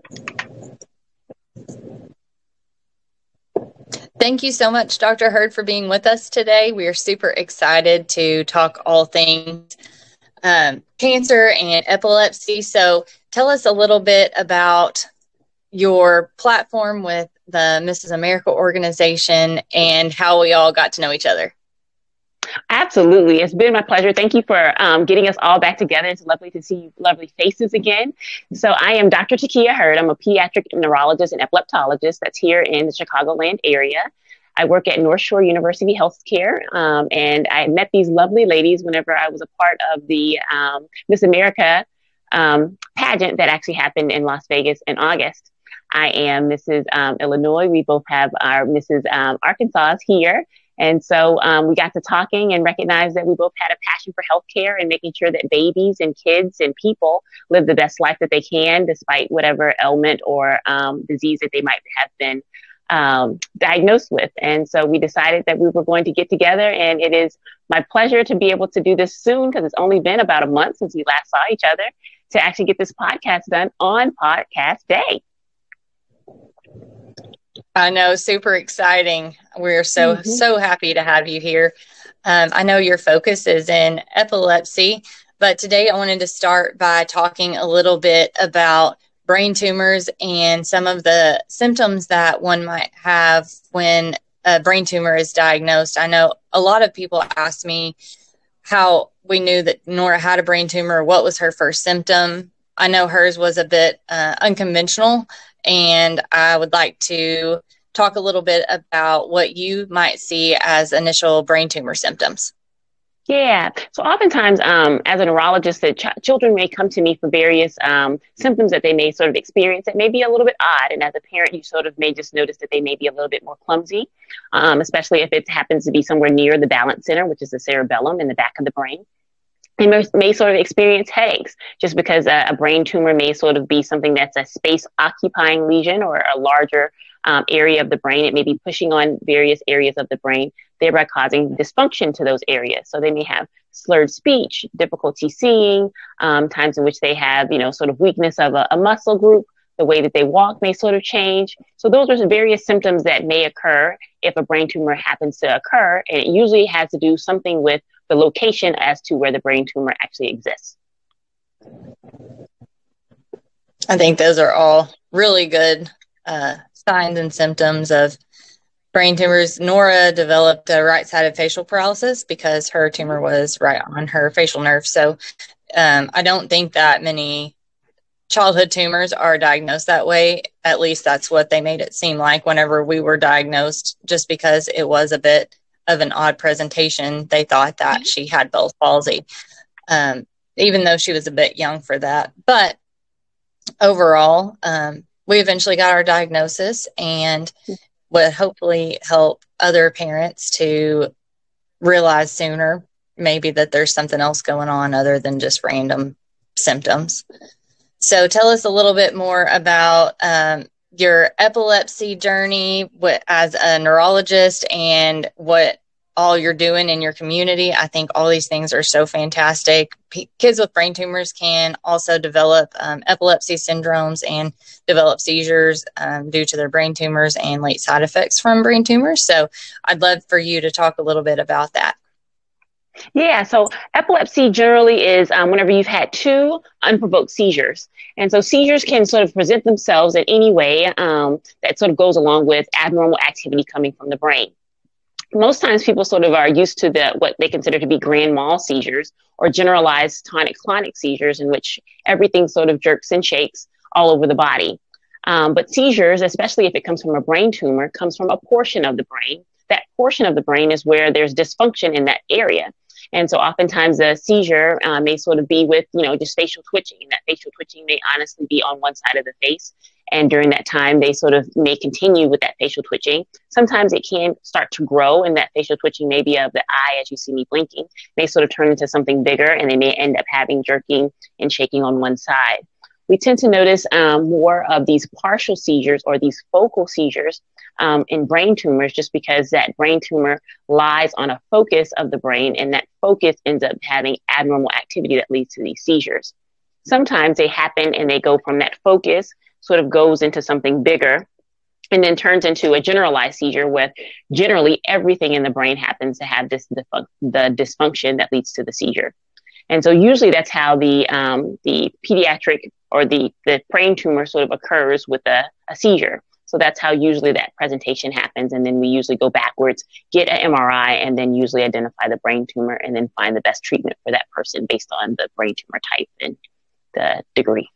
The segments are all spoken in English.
Thank you so much, Dr. Hurd, for being with us today. We are super excited to talk all things cancer and epilepsy. So tell us a little bit about your platform with the Mrs. America organization and how we all got to know each other. Absolutely. It's been my pleasure. Thank you for getting us all back together. It's lovely to see lovely faces again. So I am Dr. Takia Hurd. I'm a pediatric neurologist and epileptologist that's here in the Chicagoland area. I work at North Shore University Healthcare, and I met these lovely ladies whenever I was a part of the Miss America pageant that actually happened in Las Vegas in August. I am Mrs. Illinois. We both have our Mrs. Arkansas here. And so we got to talking and recognized that we both had a passion for healthcare and making sure that babies and kids and people live the best life that they can, despite whatever ailment or disease that they might have been diagnosed with. And so we decided that we were going to get together, and it is my pleasure to be able to do this soon, because it's only been about a month since we last saw each other, to actually get this podcast done on podcast day. I know, super exciting. We're so happy to have you here. I know your focus is in epilepsy, but today I wanted to start by talking a little bit about brain tumors and some of the symptoms that one might have when a brain tumor is diagnosed. I know a lot of people ask me how we knew that Nora had a brain tumor. What was her first symptom? I know hers was a bit unconventional, and I would like to talk a little bit about what you might see as initial brain tumor symptoms. Yeah. So oftentimes, as a neurologist, children may come to me for various symptoms that they may sort of experience that may be a little bit odd. And as a parent, you sort of may just notice that they may be a little bit more clumsy, especially if it happens to be somewhere near the balance center, which is the cerebellum in the back of the brain. They may sort of experience headaches, just because a brain tumor may sort of be something that's a space-occupying lesion or a larger area of the brain. It may be pushing on various areas of the brain, thereby causing dysfunction to those areas. So they may have slurred speech, difficulty seeing, times in which they have, sort of weakness of a muscle group. The way that they walk may sort of change. So those are various symptoms that may occur if a brain tumor happens to occur. And it usually has to do something with the location as to where the brain tumor actually exists. I think those are all really good signs and symptoms of brain tumors. Nora developed a right-sided facial paralysis because her tumor was right on her facial nerve. So I don't think that many childhood tumors are diagnosed that way. At least that's what they made it seem like whenever we were diagnosed, just because it was a bit of an odd presentation. They thought that she had Bell's palsy, even though she was a bit young for that. But overall, we eventually got our diagnosis, and would hopefully help other parents to realize sooner maybe that there's something else going on other than just random symptoms. So tell us a little bit more about your epilepsy journey as a neurologist and what all you're doing in your community. I think all these things are so fantastic. Kids with brain tumors can also develop epilepsy syndromes and develop seizures due to their brain tumors and late side effects from brain tumors. So I'd love for you to talk a little bit about that. Yeah, so epilepsy generally is whenever you've had two unprovoked seizures. And so seizures can sort of present themselves in any way that sort of goes along with abnormal activity coming from the brain. Most times people sort of are used to what they consider to be grand mal seizures or generalized tonic-clonic seizures, in which everything sort of jerks and shakes all over the body. But seizures, especially if it comes from a brain tumor, comes from a portion of the brain. That portion of the brain is where there's dysfunction in that area. And so oftentimes a seizure may sort of be with, just facial twitching. And that facial twitching may honestly be on one side of the face. And during that time, they sort of may continue with that facial twitching. Sometimes it can start to grow, and that facial twitching maybe of the eye, as you see me blinking, may sort of turn into something bigger, and they may end up having jerking and shaking on one side. We tend to notice more of these partial seizures or these focal seizures in brain tumors, just because that brain tumor lies on a focus of the brain, and that focus ends up having abnormal activity that leads to these seizures. Sometimes they happen and they go from that focus sort of goes into something bigger and then turns into a generalized seizure where generally everything in the brain happens to have the dysfunction that leads to the seizure. And so usually that's how the pediatric or the brain tumor sort of occurs with a seizure. So that's how usually that presentation happens. And then we usually go backwards, get an MRI, and then usually identify the brain tumor and then find the best treatment for that person based on the brain tumor type and the degree.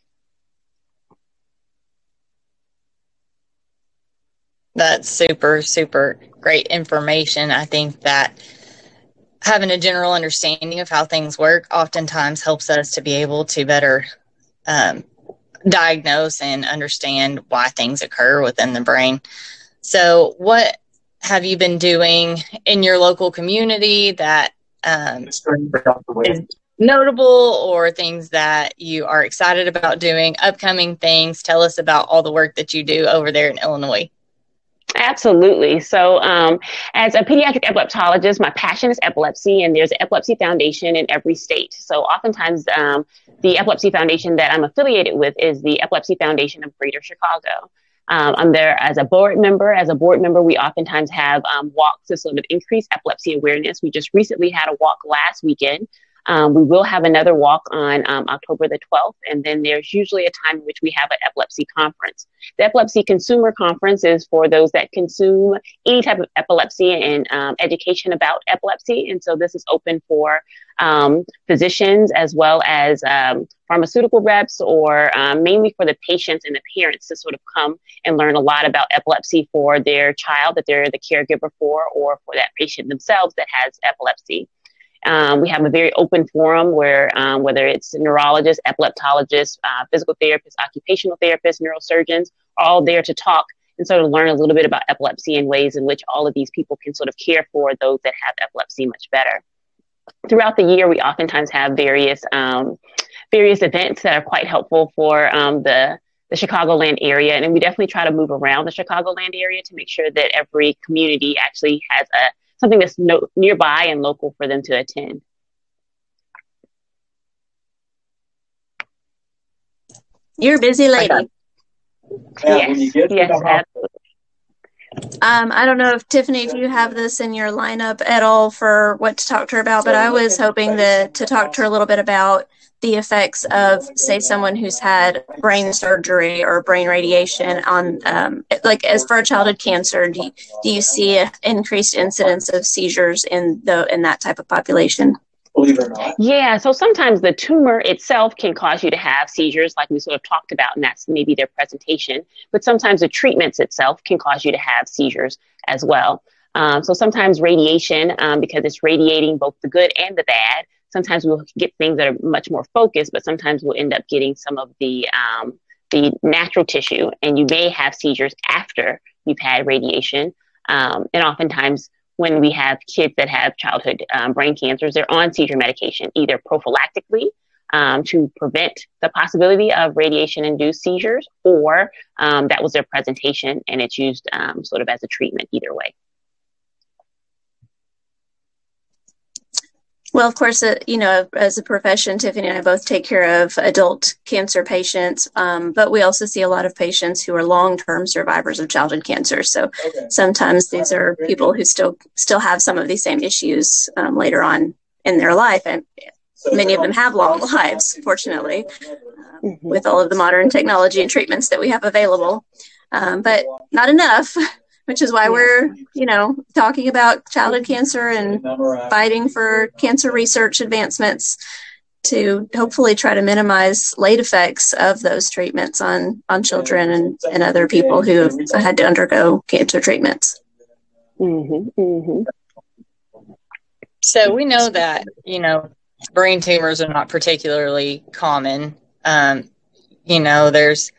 That's super, super great information. I think that having a general understanding of how things work oftentimes helps us to be able to better diagnose and understand why things occur within the brain. So what have you been doing in your local community that is notable, or things that you are excited about doing, upcoming things? Tell us about all the work that you do over there in Illinois. Absolutely. So as a pediatric epileptologist, my passion is epilepsy, and there's an epilepsy foundation in every state. So oftentimes the epilepsy foundation that I'm affiliated with is the Epilepsy Foundation of Greater Chicago. I'm there as a board member. As a board member, we oftentimes have walks to sort of increase epilepsy awareness. We just recently had a walk last weekend. We will have another walk on October the 12th, and then there's usually a time in which we have an epilepsy conference. The Epilepsy Consumer Conference is for those that consume any type of epilepsy and education about epilepsy, and so this is open for physicians as well as pharmaceutical reps, or mainly for the patients and the parents to sort of come and learn a lot about epilepsy for their child that they're the caregiver for, or for that patient themselves that has epilepsy. We have a very open forum where whether it's neurologists, epileptologists, physical therapists, occupational therapists, neurosurgeons, are all there to talk and sort of learn a little bit about epilepsy and ways in which all of these people can sort of care for those that have epilepsy much better. Throughout the year, we oftentimes have various events that are quite helpful for the Chicagoland area. And we definitely try to move around the Chicagoland area to make sure that every community actually has something that's nearby and local for them to attend. You're a busy lady. Yes, absolutely. I don't know if Tiffany, if you have this in your lineup at all for what to talk to her about, but I was hoping to talk to her a little bit about the effects of, say, someone who's had brain surgery or brain radiation on, like, as for a childhood cancer, do you see an increased incidence of seizures in that type of population? Believe it or not. Yeah, so sometimes the tumor itself can cause you to have seizures, like we sort of talked about, and that's maybe their presentation. But sometimes the treatments itself can cause you to have seizures as well. So sometimes radiation, because it's radiating both the good and the bad, sometimes we'll get things that are much more focused, but sometimes we'll end up getting some of the natural tissue, and you may have seizures after you've had radiation. And oftentimes when we have kids that have childhood brain cancers, they're on seizure medication, either prophylactically to prevent the possibility of radiation-induced seizures, or that was their presentation and it's used sort of as a treatment either way. Well, of course, as a profession, Tiffany and I both take care of adult cancer patients, but we also see a lot of patients who are long-term survivors of childhood cancer. So sometimes these are people who still have some of these same issues later on in their life, and many of them have long lives, fortunately, with all of the modern technology and treatments that we have available, but not enough. Which is why we're, talking about childhood cancer and fighting for cancer research advancements to hopefully try to minimize late effects of those treatments on children and other people who have had to undergo cancer treatments. Mm-hmm, mm-hmm. So we know that, brain tumors are not particularly common. There's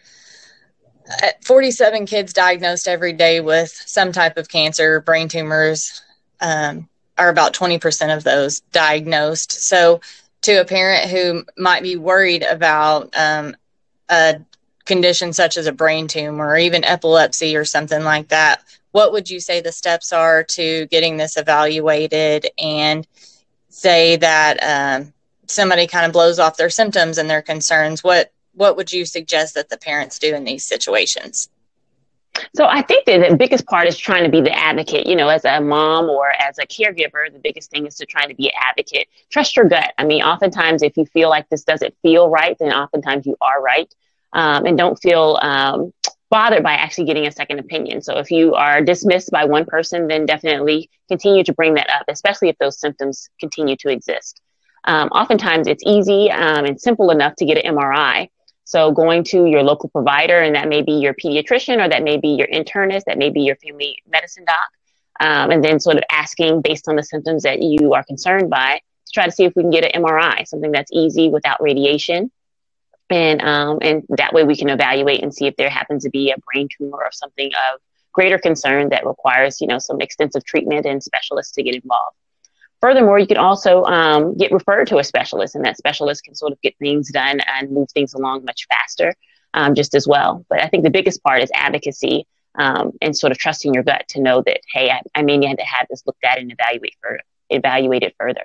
47 kids diagnosed every day with some type of cancer. Brain tumors are about 20% of those diagnosed. So to a parent who might be worried about a condition such as a brain tumor or even epilepsy or something like that, what would you say the steps are to getting this evaluated? And say that somebody kind of blows off their symptoms and their concerns, what what would you suggest that the parents do in these situations? So I think that the biggest part is trying to be the advocate, as a mom or as a caregiver. The biggest thing is to try to be an advocate. Trust your gut. I mean, oftentimes if you feel like this doesn't feel right, then oftentimes you are right. And don't feel bothered by actually getting a second opinion. So if you are dismissed by one person, then definitely continue to bring that up, especially if those symptoms continue to exist. Oftentimes it's easy and simple enough to get an MRI. So going to your local provider, and that may be your pediatrician, or that may be your internist, that may be your family medicine doc, and then sort of asking based on the symptoms that you are concerned by to try to see if we can get an MRI, something that's easy without radiation. And that way we can evaluate and see if there happens to be a brain tumor or something of greater concern that requires, some extensive treatment and specialists to get involved. Furthermore, you can also get referred to a specialist, and that specialist can sort of get things done and move things along much faster just as well. But I think the biggest part is advocacy and sort of trusting your gut to know that, hey, I may need to have this looked at and evaluated further.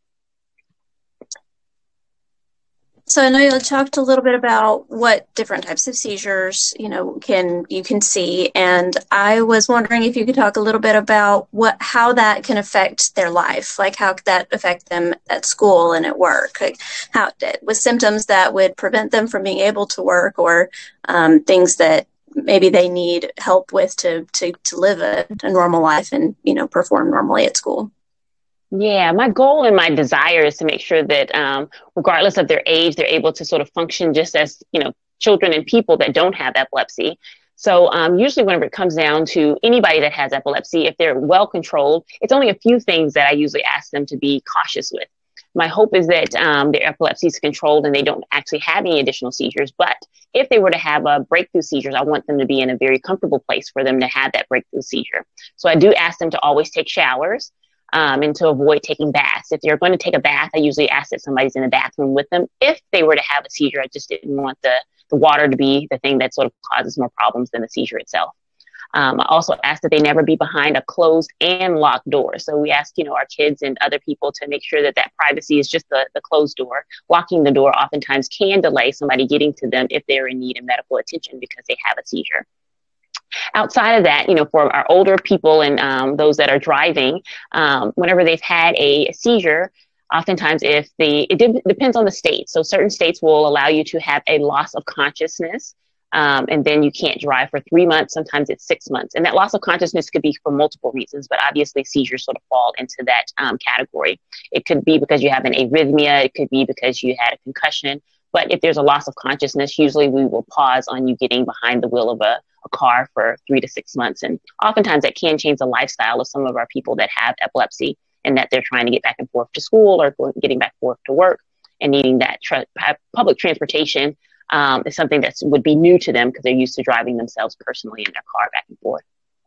So I know you talked a little bit about what different types of seizures, you can see, and I was wondering if you could talk a little bit about how that can affect their life, like how could that affect them at school and at work, like how with symptoms that would prevent them from being able to work, or things that maybe they need help with to live a normal life and perform normally at school. Yeah, my goal and my desire is to make sure that regardless of their age, they're able to sort of function just as, children and people that don't have epilepsy. So usually whenever it comes down to anybody that has epilepsy, if they're well controlled, it's only a few things that I usually ask them to be cautious with. My hope is that their epilepsy is controlled and they don't actually have any additional seizures. But if they were to have a breakthrough seizures, I want them to be in a very comfortable place for them to have that breakthrough seizure. So I do ask them to always take showers. And to avoid taking baths. If they're going to take a bath, I usually ask that somebody's in the bathroom with them. If they were to have a seizure, I just didn't want the water to be the thing that sort of causes more problems than the seizure itself. I also ask that they never be behind a closed and locked door. So we ask, our kids and other people to make sure that privacy is just the closed door. Locking the door oftentimes can delay somebody getting to them if they're in need of medical attention because they have a seizure. Outside of that, for our older people and those that are driving, whenever they've had a seizure, oftentimes it depends on the state. So certain states will allow you to have a loss of consciousness, and then you can't drive for 3 months. Sometimes it's 6 months. And that loss of consciousness could be for multiple reasons, but obviously seizures sort of fall into that category. It could be because you have an arrhythmia. It could be because you had a concussion. But if there's a loss of consciousness, usually we will pause on you getting behind the wheel of a car for 3 to 6 months. And oftentimes that can change the lifestyle of some of our people that have epilepsy and that they're trying to get back and forth to school or getting back and forth to work and needing that public transportation is something that would be new to them because they're used to driving themselves personally in their car back and forth.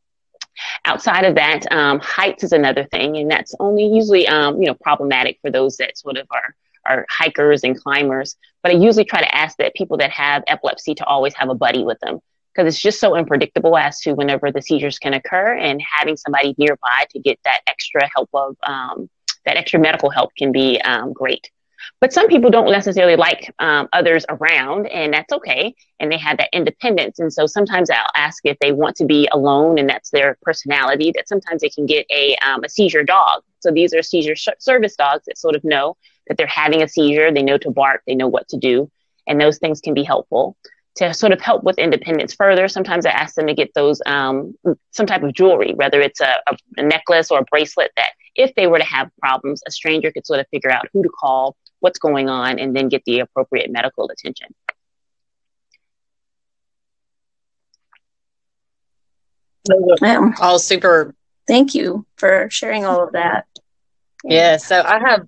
Outside of that, heights is another thing, and that's only usually problematic for those that sort of are hikers and climbers. But I usually try to ask that people that have epilepsy to always have a buddy with them, because it's just so unpredictable as to whenever the seizures can occur, and having somebody nearby to get that extra help of that extra medical help can be great. But some people don't necessarily like others around, and that's okay. And they have that independence. And so sometimes I'll ask if they want to be alone, and that's their personality, that sometimes they can get a seizure dog. So these are seizure service dogs that sort of know that they're having a seizure. They know to bark. They know what to do. And those things can be helpful to sort of help with independence further. Sometimes I ask them to get those some type of jewelry, whether it's a necklace or a bracelet, that if they were to have problems, a stranger could sort of figure out who to call, what's going on, and then get the appropriate medical attention. All super. Thank you for sharing all of that. Yeah. So I have,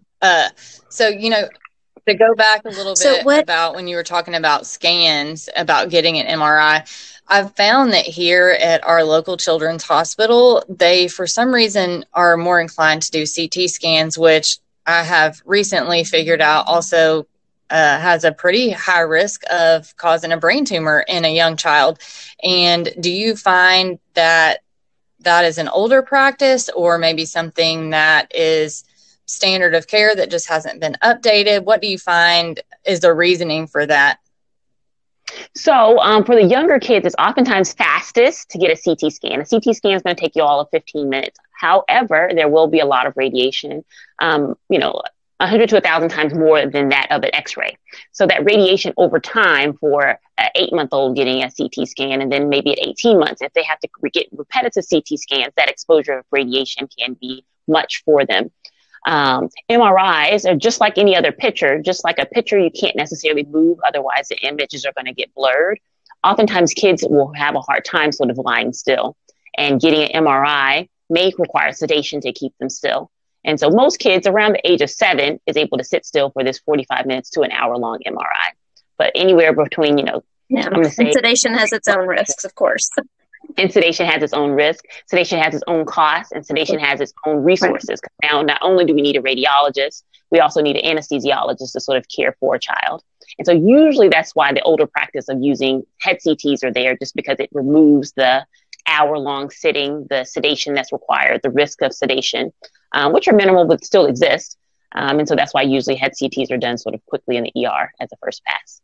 to go back a little bit about when you were talking about scans, about getting an MRI, I've found that here at our local children's hospital, they, for some reason, are more inclined to do CT scans, which I have recently figured out also has a pretty high risk of causing a brain tumor in a young child. And do you find that that is an older practice, or maybe something that is standard of care that just hasn't been updated? What do you find is the reasoning for that? So for the younger kids, it's oftentimes fastest to get a CT scan. A CT scan is going to take you all of 15 minutes. However, there will be a lot of radiation, 100 to 1,000 times more than that of an X-ray. So that radiation over time for an 8-month-old getting a CT scan, and then maybe at 18 months, if they have to get repetitive CT scans, that exposure of radiation can be much for them. MRIs are just like any other picture, just like a picture you can't necessarily move, otherwise the images are going to get blurred. Oftentimes kids will have a hard time sort of lying still, and getting an MRI may require sedation to keep them still. And so most kids around the age of 7 is able to sit still for this 45 minutes to an hour long MRI. But anywhere between, I'm going to say sedation has its own risks, of course. And sedation has its own risk. Sedation has its own cost, and sedation has its own resources. Now, not only do we need a radiologist, we also need an anesthesiologist to sort of care for a child. And so usually that's why the older practice of using head CTs are there, just because it removes the hour-long sitting, the sedation that's required, the risk of sedation, which are minimal but still exist. And so that's why usually head CTs are done sort of quickly in the ER as a first pass.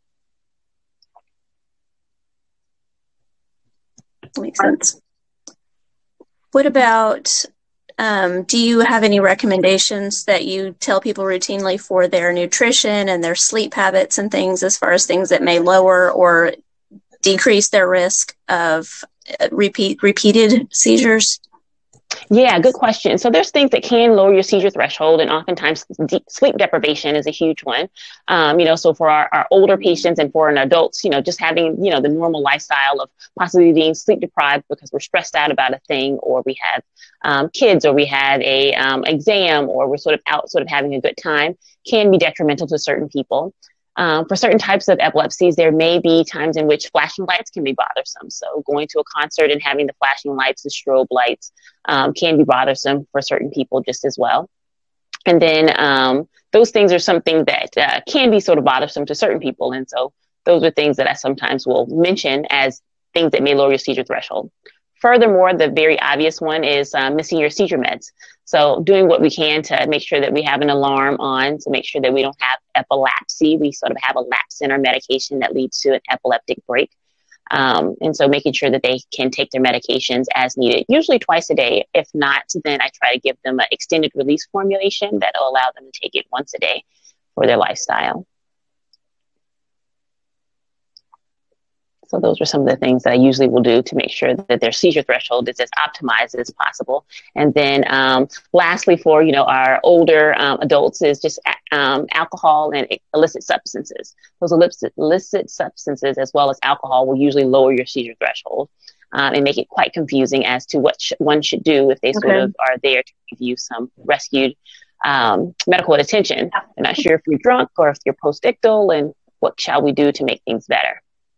Makes sense. What about, do you have any recommendations that you tell people routinely for their nutrition and their sleep habits and things, as far as things that may lower or decrease their risk of repeated seizures? Yeah, good question. So there's things that can lower your seizure threshold, and oftentimes sleep deprivation is a huge one. So for our older patients and for an adults, just having, the normal lifestyle of possibly being sleep deprived because we're stressed out about a thing, or we have kids, or we have a exam, or we're sort of out sort of having a good time, can be detrimental to certain people. For certain types of epilepsies, there may be times in which flashing lights can be bothersome. So going to a concert and having the flashing lights, the strobe lights, can be bothersome for certain people just as well. And then those things are something that can be sort of bothersome to certain people. And so those are things that I sometimes will mention as things that may lower your seizure threshold. Furthermore, the very obvious one is missing your seizure meds. So doing what we can to make sure that we have an alarm on, to make sure that we don't have epilepsy. We sort of have a lapse in our medication that leads to an epileptic break. And so making sure that they can take their medications as needed, usually twice a day. If not, then I try to give them an extended release formulation that will allow them to take it once a day for their lifestyle. So those are some of the things that I usually will do to make sure that their seizure threshold is as optimized as possible. And then lastly, for our older adults, is just alcohol and illicit substances. Those illicit substances, as well as alcohol, will usually lower your seizure threshold and make it quite confusing as to what one should do if they sort of are there to give you some rescued medical attention. They're not sure if you're drunk or if you're post-ictal, and what shall we do to make things better.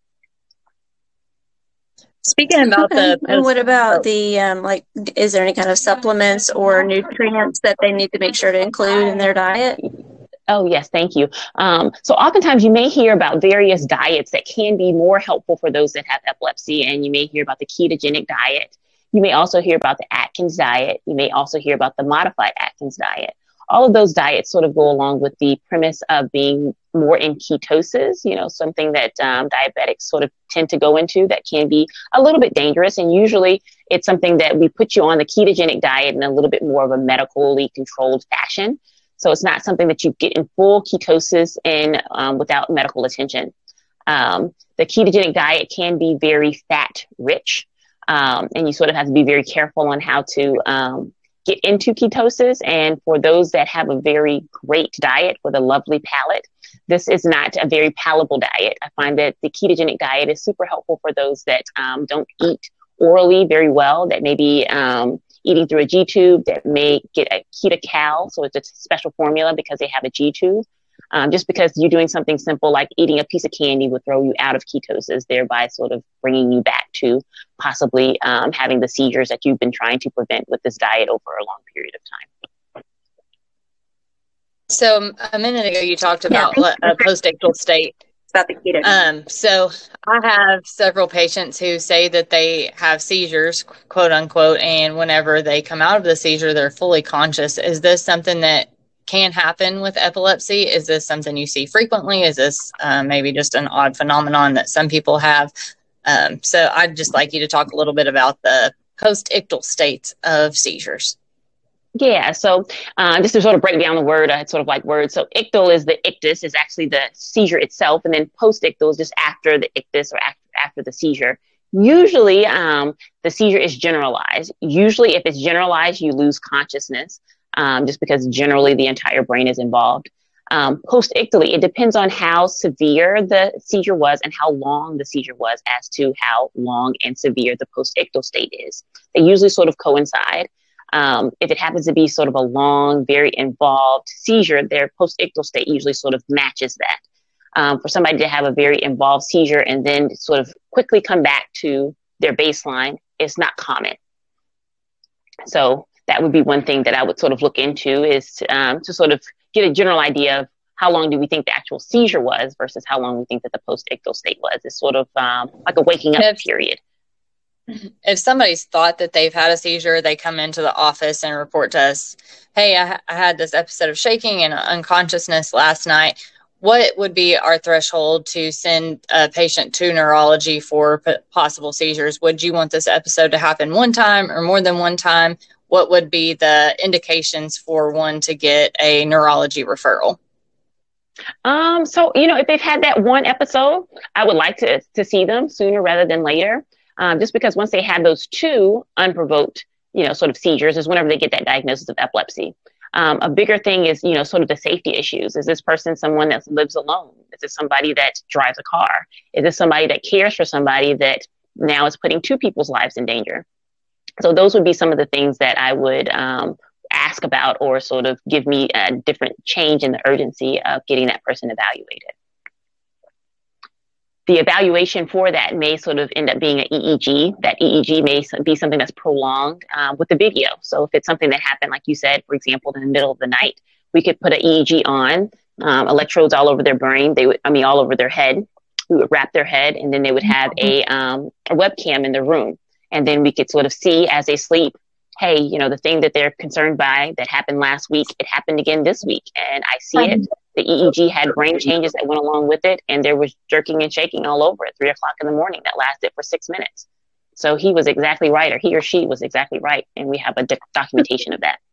Speaking about and what about the, is there any kind of supplements or nutrients that they need to make sure to include in their diet? Oh, yes. Thank you. So oftentimes you may hear about various diets that can be more helpful for those that have epilepsy. And you may hear about the ketogenic diet. You may also hear about the Atkins diet. You may also hear about the modified Atkins diet. All of those diets sort of go along with the premise of being more in ketosis, something that diabetics sort of tend to go into that can be a little bit dangerous. And usually it's something that we put you on the ketogenic diet in a little bit more of a medically controlled fashion. So it's not something that you get in full ketosis and without medical attention. The ketogenic diet can be very fat rich, and you sort of have to be very careful on how to get into ketosis. And for those that have a very great diet with a lovely palate, this is not a very palatable diet. I find that the ketogenic diet is super helpful for those that don't eat orally very well, that may be eating through a G-tube, that may get a Ketocal. So it's a special formula because they have a G-tube. Just because you're doing something simple like eating a piece of candy will throw you out of ketosis, thereby sort of bringing you back to possibly having the seizures that you've been trying to prevent with this diet over a long period of time. So a minute ago, you talked about a post-ictal state. About the keto. So I have several patients who say that they have seizures, quote unquote, and whenever they come out of the seizure, they're fully conscious. Is this something that can happen with epilepsy. Is this something you see frequently? Is this maybe just an odd phenomenon that some people have? So I'd just like you to talk a little bit about the post-ictal states of seizures. Yeah, so just to sort of break down the word, it's sort of like words. So ictal is the ictus, is actually the seizure itself, and then post-ictal is just after the ictus or after the seizure. Usually, the seizure is generalized. Usually, if it's generalized, you lose consciousness, just because generally the entire brain is involved. Post-ictally, it depends on how severe the seizure was and how long the seizure was as to how long and severe the post-ictal state is. They usually sort of coincide. If it happens to be sort of a long, very involved seizure, their post-ictal state usually sort of matches that. For somebody to have a very involved seizure and then sort of quickly come back to their baseline is not common. So that would be one thing that I would sort of look into, is to sort of get a general idea of how long do we think the actual seizure was versus how long we think that the post-ictal state was. It's sort of like a waking up period. If somebody's thought that they've had a seizure, they come into the office and report to us, hey, I had this episode of shaking and unconsciousness last night. What would be our threshold to send a patient to neurology for possible seizures? Would you want this episode to happen one time or more than one time? What would be the indications for one to get a neurology referral? So, if they've had that one episode, I would like to see them sooner rather than later. Just because once they have those two unprovoked, sort of seizures is whenever they get that diagnosis of epilepsy. A bigger thing is, sort of the safety issues. Is this person someone that lives alone? Is this somebody that drives a car? Is this somebody that cares for somebody that now is putting two people's lives in danger? So those would be some of the things that I would ask about, or sort of give me a different change in the urgency of getting that person evaluated. The evaluation for that may sort of end up being an EEG. That EEG may be something that's prolonged with the video. So if it's something that happened, like you said, for example, in the middle of the night, we could put an EEG on, electrodes all over their brain. All over their head. We would wrap their head, and then they would have a webcam in the room. And then we could sort of see as they sleep, hey, the thing that they're concerned by that happened last week, it happened again this week. And I see it. The EEG had brain changes that went along with it, and there was jerking and shaking all over at 3 o'clock in the morning that lasted for 6 minutes. So he was exactly right, or he or she was exactly right, and we have a documentation of that.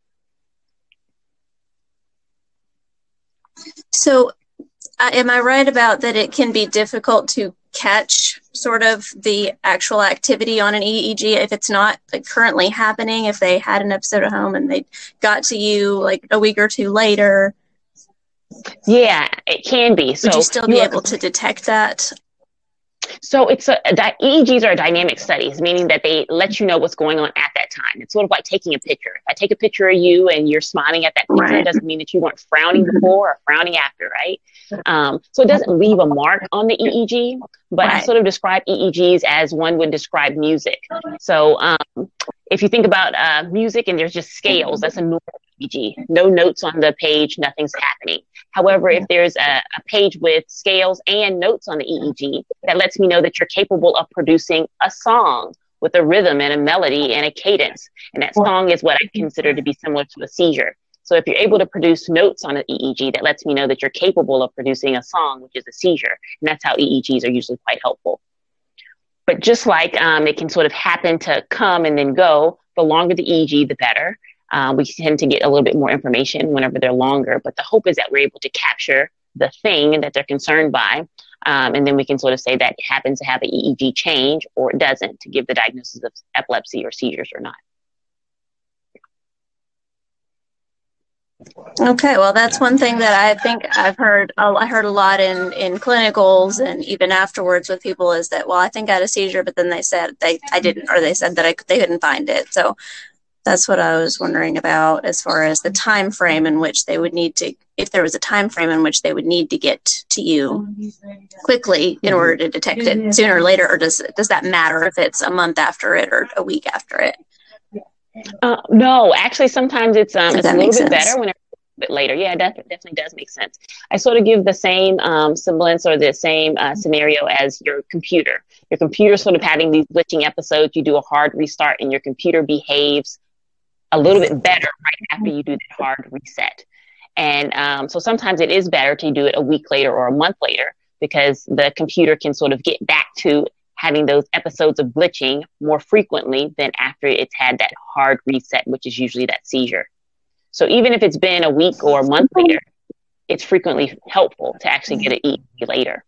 So am I right about that it can be difficult to catch sort of the actual activity on an EEG if it's not currently happening, if they had an episode at home and they got to you like a week or two later? Yeah, it can be. So would you still be able to detect that? So EEGs are dynamic studies, meaning that they let you know what's going on at that time. It's sort of like taking a picture. If I take a picture of you and you're smiling at that picture, It doesn't mean that you weren't frowning before or frowning after, right? So it doesn't leave a mark on the EEG, but I sort of describe EEGs as one would describe music. So if you think about music and there's just scales, that's a normal EEG. No notes on the page, nothing's happening. However, if there's a page with scales and notes on the EEG, that lets me know that you're capable of producing a song with a rhythm and a melody and a cadence. And that song is what I consider to be similar to a seizure. So if you're able to produce notes on an EEG, that lets me know that you're capable of producing a song, which is a seizure. And that's how EEGs are usually quite helpful. But just like it can sort of happen to come and then go, the longer the EEG, the better. We tend to get a little bit more information whenever they're longer, but the hope is that we're able to capture the thing that they're concerned by. And then we can sort of say that it happens to have an EEG change or it doesn't, to give the diagnosis of epilepsy or seizures or not. Okay, well, that's one thing that I think I heard a lot in clinicals and even afterwards with people, is that, well, I think I had a seizure, but then they said I didn't, or they said that they couldn't find it. So that's what I was wondering about, as far as the time frame in which they would need to, if there was a time frame in which they would need to get to you quickly in order to detect it sooner or later, or does that matter if it's a month after it or a week after it? No, actually, sometimes it's a little bit better whenever it's a bit later. Yeah, that definitely does make sense. I sort of give the same semblance or the same scenario as your computer. Your computer sort of having these glitching episodes. You do a hard restart and your computer behaves a little bit better right after you do that hard reset. And so sometimes it is better to do it a week later or a month later, because the computer can sort of get back to having those episodes of glitching more frequently than after it's had that hard reset, which is usually that seizure. So even if it's been a week or a month later, it's frequently helpful to actually get it later.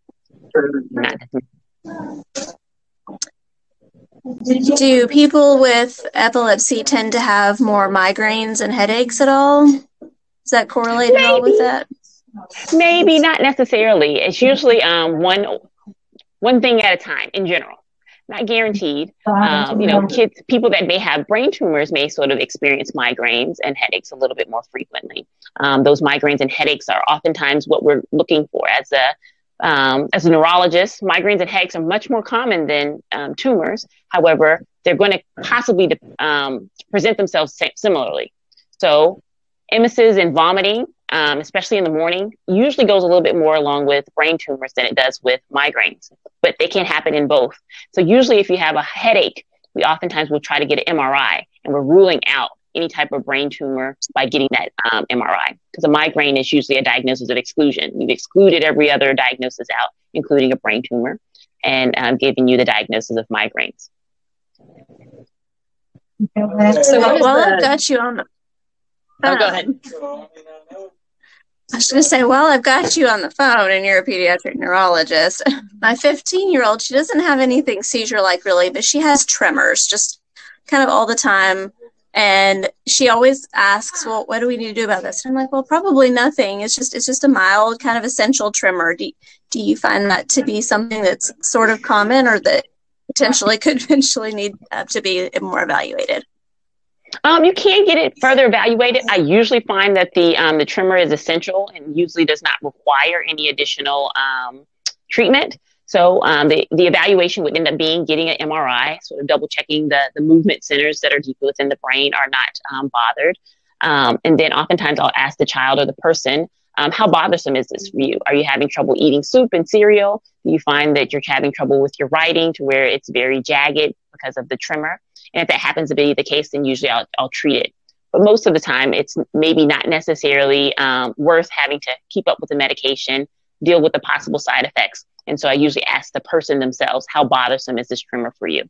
Do people with epilepsy tend to have more migraines and headaches at all? Is that correlated at all with that? Maybe, not necessarily. It's usually one thing at a time in general. Not guaranteed. People that may have brain tumors may sort of experience migraines and headaches a little bit more frequently. Those migraines and headaches are oftentimes what we're looking for as a neurologist. Migraines and headaches are much more common than tumors. However, they're going to possibly present themselves similarly. So emesis and vomiting, especially in the morning, usually goes a little bit more along with brain tumors than it does with migraines, but they can happen in both. So usually if you have a headache, we oftentimes will try to get an MRI, and we're ruling out any type of brain tumor by getting that MRI, because a migraine is usually a diagnosis of exclusion. We've excluded every other diagnosis out, including a brain tumor, and giving you the diagnosis of migraines. So I've got you on the phone. Go ahead. I was going to say, while I've got you on the phone and you're a pediatric neurologist, my 15-year-old, she doesn't have anything seizure-like really, but she has tremors just kind of all the time. And she always asks, well, what do we need to do about this? And I'm like, well, probably nothing. It's just a mild kind of essential tremor. Do you find that to be something that's sort of common, or that potentially could eventually need to be more evaluated? You can get it further evaluated. I usually find that the tremor is essential and usually does not require any additional treatment. So the evaluation would end up being getting an MRI, sort of double checking the movement centers that are deep within the brain are not bothered. And then oftentimes I'll ask the child or the person, how bothersome is this for you? Are you having trouble eating soup and cereal? Do you find that you're having trouble with your writing to where it's very jagged because of the tremor? And if that happens to be the case, then usually I'll treat it. But most of the time, it's maybe not necessarily worth having to keep up with the medication, deal with the possible side effects. And so I usually ask the person themselves, how bothersome is this tremor for you?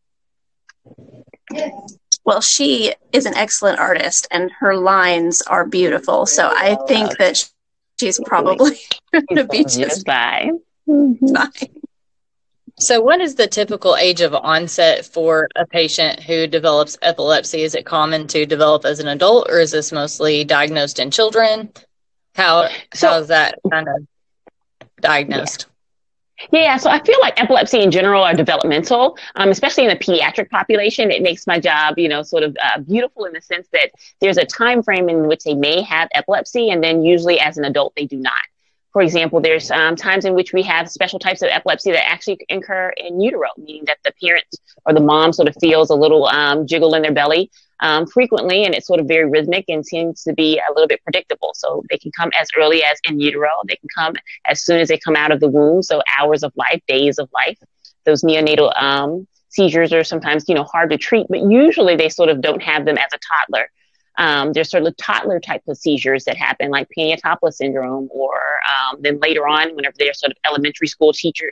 Well, she is an excellent artist and her lines are beautiful. So I think that she's probably going to be just fine. Fine. So what is the typical age of onset for a patient who develops epilepsy? Is it common to develop as an adult, or is this mostly diagnosed in children? How is that kind of diagnosed? Yeah, so I feel like epilepsy in general are developmental, especially in the pediatric population. It makes my job, sort of beautiful in the sense that there's a time frame in which they may have epilepsy, and then usually as an adult they do not. For example, there's times in which we have special types of epilepsy that actually occur in utero, meaning that the parent or the mom sort of feels a little jiggle in their belly frequently, and it's sort of very rhythmic and seems to be a little bit predictable. So they can come as early as in utero. They can come as soon as they come out of the womb, so hours of life, days of life. Those neonatal seizures are sometimes, hard to treat, but usually they sort of don't have them as a toddler. There's sort of toddler type of seizures that happen, like Piñataopoulos syndrome, or then later on, whenever they're sort of elementary school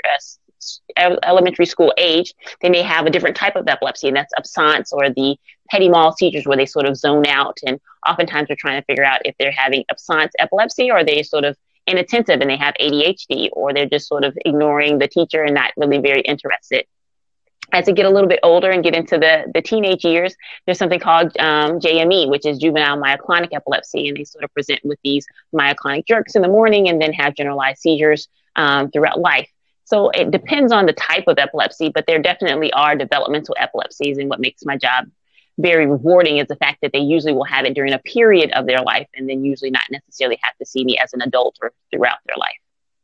age, they may have a different type of epilepsy, and that's absence or the petit mal seizures, where they sort of zone out. And oftentimes we're trying to figure out if they're having absence epilepsy, or they sort of inattentive and they have ADHD, or they're just sort of ignoring the teacher and not really very interested. As they get a little bit older and get into the teenage years, there's something called JME, which is juvenile myoclonic epilepsy. And they sort of present with these myoclonic jerks in the morning and then have generalized seizures throughout life. So it depends on the type of epilepsy, but there definitely are developmental epilepsies. And what makes my job very rewarding is the fact that they usually will have it during a period of their life, and then usually not necessarily have to see me as an adult or throughout their life.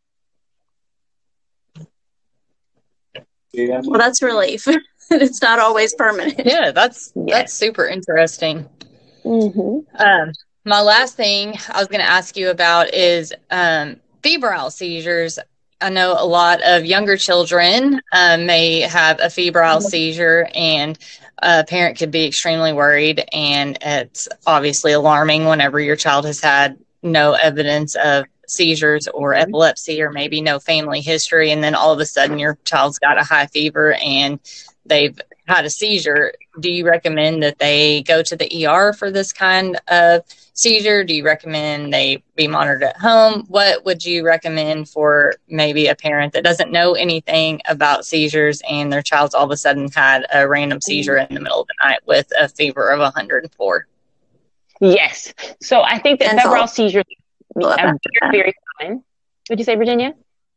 Well, that's relief. It's not always permanent. Yeah, that's super interesting. Mm-hmm. My last thing I was going to ask you about is febrile seizures. I know a lot of younger children may have a febrile seizure, and a parent could be extremely worried. And it's obviously alarming whenever your child has had no evidence of seizures or epilepsy, or maybe no family history, and then all of a sudden your child's got a high fever and they've had a seizure, do you recommend that they go to the ER for this kind of seizure? Do you recommend they be monitored at home? What would you recommend for maybe a parent that doesn't know anything about seizures and their child's all of a sudden had a random seizure in the middle of the night with a fever of 104? Yes. So I think that febrile seizures are very, very common. Would you say, Virginia?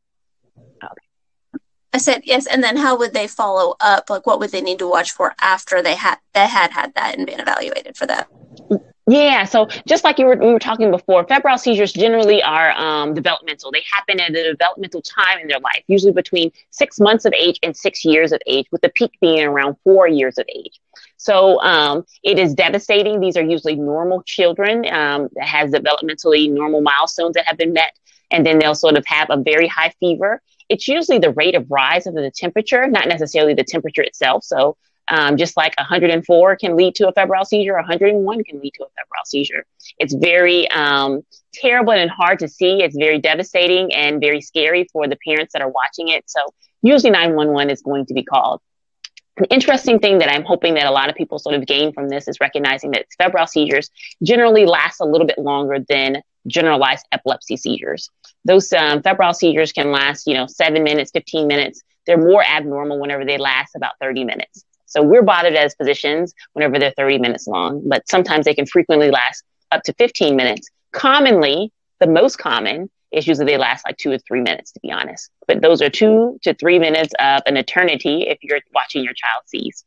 I said yes. And then how would they follow up? Like, what would they need to watch for after they had that and been evaluated for that? Yeah. So just like we were talking before, febrile seizures generally are developmental. They happen at a developmental time in their life, usually between 6 months of age and 6 years of age, with the peak being around 4 years of age. So it is devastating. These are usually normal children that has developmentally normal milestones that have been met. And then they'll sort of have a very high fever. It's usually the rate of rise of the temperature, not necessarily the temperature itself. So just like 104 can lead to a febrile seizure, 101 can lead to a febrile seizure. It's very terrible and hard to see. It's very devastating and very scary for the parents that are watching it. So usually 911 is going to be called. An interesting thing that I'm hoping that a lot of people sort of gain from this is recognizing that febrile seizures generally last a little bit longer than generalized epilepsy seizures. Those febrile seizures can last, 7 minutes, 15 minutes. They're more abnormal whenever they last about 30 minutes. So we're bothered as physicians whenever they're 30 minutes long, but sometimes they can frequently last up to 15 minutes. Commonly, the most common is usually they last like 2 or 3 minutes, to be honest. But those are 2 to 3 minutes of an eternity if you're watching your child seize.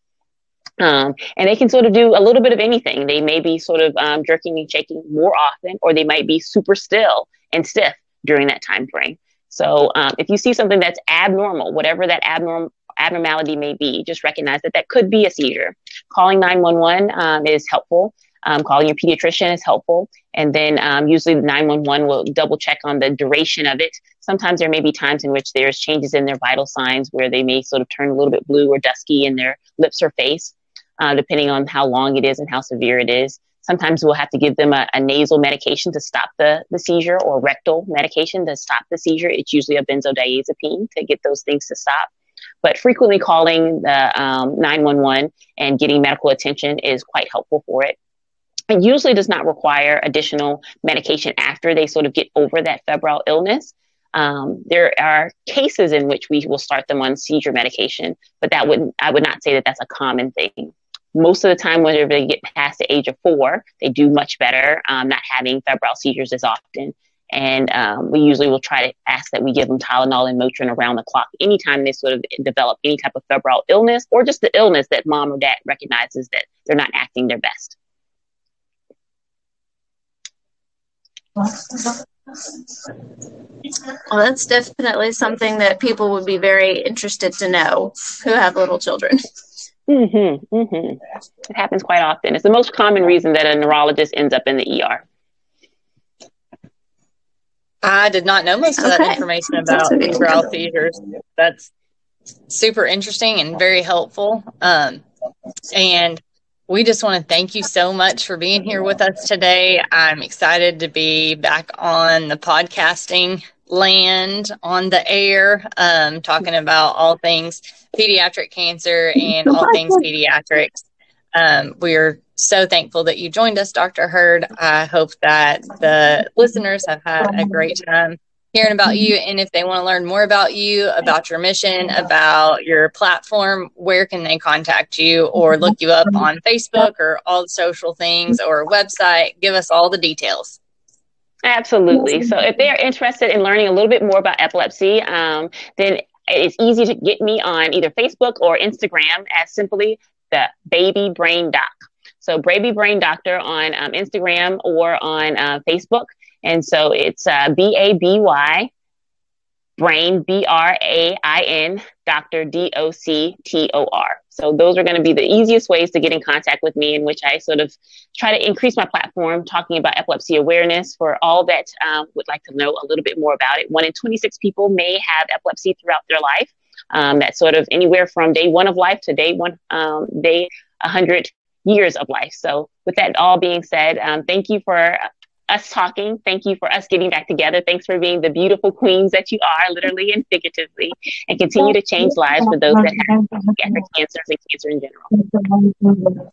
And they can sort of do a little bit of anything. They may be sort of jerking and shaking more often, or they might be super still and stiff during that time frame. So if you see something that's abnormal, whatever that abnormality may be, just recognize that could be a seizure. Calling 911 is helpful. Calling your pediatrician is helpful. And then usually the 911 will double check on the duration of it. Sometimes there may be times in which there's changes in their vital signs where they may sort of turn a little bit blue or dusky in their lips or face, depending on how long it is and how severe it is. Sometimes we'll have to give them a nasal medication to stop the seizure, or rectal medication to stop the seizure. It's usually a benzodiazepine to get those things to stop. But frequently calling the 911 and getting medical attention is quite helpful for it. It usually does not require additional medication after they sort of get over that febrile illness. There are cases in which we will start them on seizure medication, but I would not say that that's a common thing. Most of the time, whenever they get past the age of 4, they do much better, not having febrile seizures as often. And we usually will try to ask that we give them Tylenol and Motrin around the clock anytime they sort of develop any type of febrile illness, or just the illness that mom or dad recognizes that they're not acting their best. Well, that's definitely something that people would be very interested to know who have little children. It happens quite often. It's the most common reason that a neurologist ends up in the ER. I did not know most of that information about febrile seizures. That's super interesting and very helpful. And we just want to thank you so much for being here with us today. I'm excited to be back on the podcasting land, on the air, talking about all things pediatric cancer and all things pediatrics. We're so thankful that you joined us, Dr. Hurd. I hope that the listeners have had a great time hearing about you. And if they want to learn more about you, about your mission, about your platform, where can they contact you or look you up on Facebook or all the social things or website? Give us all the details. Absolutely. So if they're interested in learning a little bit more about epilepsy, then it's easy to get me on either Facebook or Instagram as simply the Baby Brain Doc. So Baby Brain Doctor on Instagram or on Facebook. And so it's BABY Brain, BRAIN, Dr. DOCTOR. So those are going to be the easiest ways to get in contact with me, in which I sort of try to increase my platform talking about epilepsy awareness for all that would like to know a little bit more about it. 1 in 26 people may have epilepsy throughout their life. That's sort of anywhere from day 1 of life to day 100 years of life. So with that all being said, thank you for us talking. Thank you for us getting back together. Thanks for being the beautiful queens that you are, literally and figuratively, and continue to change lives for those that have pediatric cancers and cancer in general.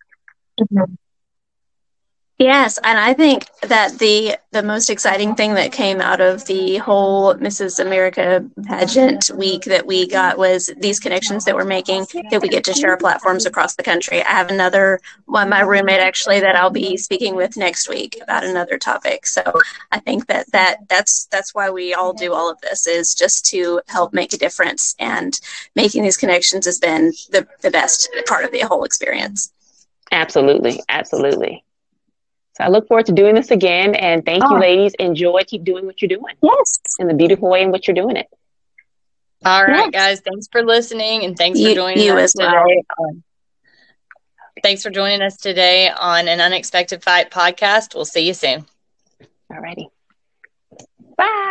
Yes, and I think that the most exciting thing that came out of the whole Mrs. America pageant week that we got was these connections that we're making, that we get to share platforms across the country. I have another one, my roommate actually, that I'll be speaking with next week about another topic. So I think that's why we all do all of this, is just to help make a difference, and making these connections has been the best part of the whole experience. Absolutely. Absolutely. So I look forward to doing this again. And thank you, ladies. Enjoy. Keep doing what you're doing. Yes. In the beautiful way in which you're doing it. All right, guys. Thanks for listening, and thanks for joining us today. Thanks for joining us today on An Unexpected Fight podcast. We'll see you soon. All righty. Bye.